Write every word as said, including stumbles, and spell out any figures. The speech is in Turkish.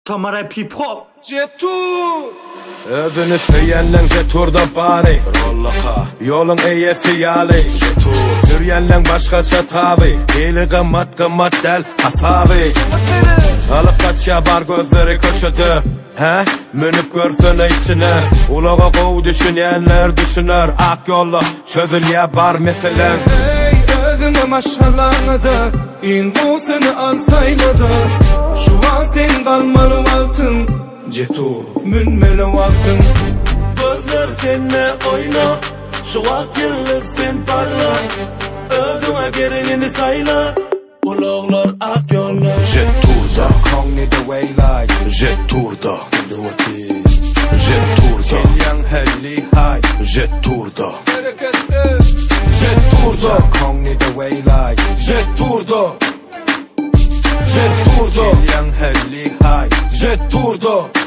Tamara Pip-Hop Jetur Özünü söyyenlen jeturda bari Rollaka Yolun eye fiyali Jetur Süryenlen başkaça tabi Hili gımmat gımmat del hasabi Alıp kaçya bar gözleri köşede He? Münüp görsün içine Ulağa kov düşünyenler düşünür Ak yollu çözülye bar meselen Hey özüne maşallanıdı İngusunu alsayladı Şu an sen kalmalı vaktın Jetur münmeli vaktın Gözler seninle oyna Şu vaktinle sen parla Özüne gereğini sayla Ulağlar ak yollar Jetur'da Kogni the way like Jetur'da Jetur'da Kilyan helli hay Jetur'da Jetur'da Kogni the way like Jetur'da Jetur'da Kilyan helli hay Jetur'da